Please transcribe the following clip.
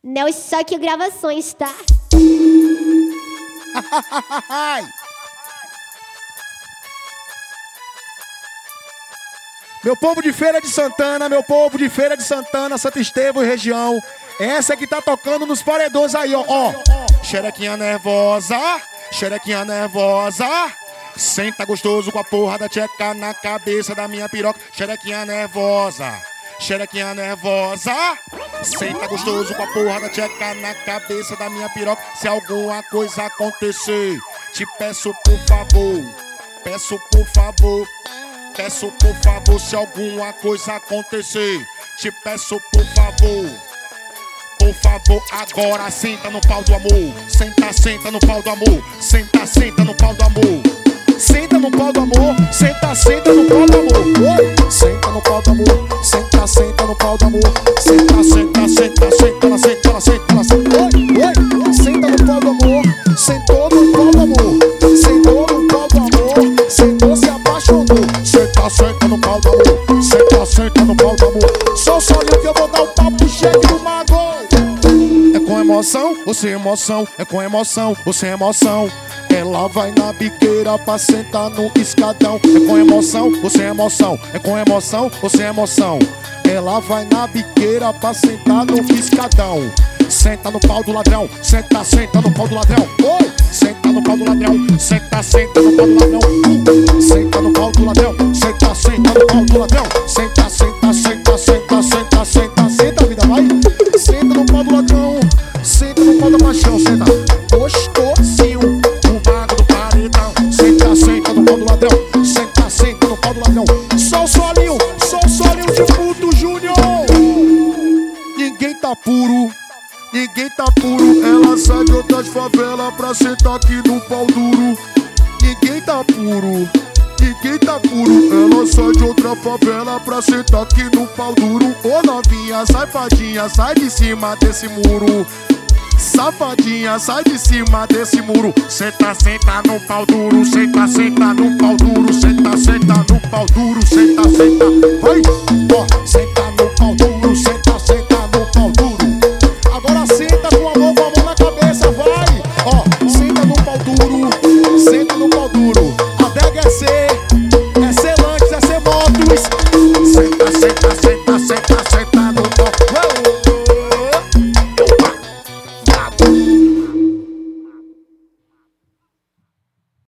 Nel Choque Gravações, tá? Meu povo de Feira de Santana, meu povo de Feira de Santana, Santo Estevão e região. Essa que tá tocando nos paredões aí, ó. Xerequinha nervosa, xerequinha nervosa. Senta gostoso com a porra da tcheca na cabeça da minha piroca. Xerequinha nervosa, xerequinha nervosa. Senta gostoso com a porra da tcheca na cabeça da minha piroca. Se alguma coisa acontecer, te peço por favor, peço por favor. Peço por favor, se alguma coisa acontecer, te peço por favor. Por favor, agora senta no pau do amor. Senta, senta no pau do amor. Senta, senta no pau do amor. Senta no pau do amor. Senta, senta no pau do amor. Oi. Senta no pau do amor. Senta, senta no pau do amor. Senta, senta, senta, senta, ela senta, ela senta, ela senta. Oi, oi. Senta no pau do amor. Sentou no pau do amor. Sentou no pau do amor. Sentou, se apaixonou. Senta, senta no pau do amor. Senta, senta no pau do amor. Só o solinho que eu vou dar um papo cheio do mago. É com emoção ou sem emoção? É com emoção ou sem emoção? Ela vai na biqueira pra sentar no escadão. É com emoção ou sem emoção? É com emoção ou sem emoção? Ela vai na biqueira pra sentar no escadão. Senta no pau do ladrão. Senta, senta no pau do ladrão. Oi! Senta no pau do ladrão. Senta, senta no pau do ladrão. Senta no pau do ladrão. Senta, senta no pau do ladrão. Senta, senta, senta, senta, senta, senta, senta, vida, vai. Senta no pau do ladrão. Senta no pau da paixão. Senta gostosinho, o mago do paredão. Senta, senta no pau do ladrão. Senta, senta no pau do ladrão. Só o solinho de puto Júnior. Ninguém tá puro. Ninguém tá puro, ela sai de outras favelas pra sentar aqui no pau duro. Ninguém tá puro, ninguém tá puro, ela sai de outra favela pra sentar aqui no pau duro. Ô novinha, safadinha, sai de cima desse muro. Safadinha, sai de cima desse muro. Senta, senta no pau duro. Senta, senta no pau duro. Senta, senta no pau duro. Senta, senta, vai, ó, senta.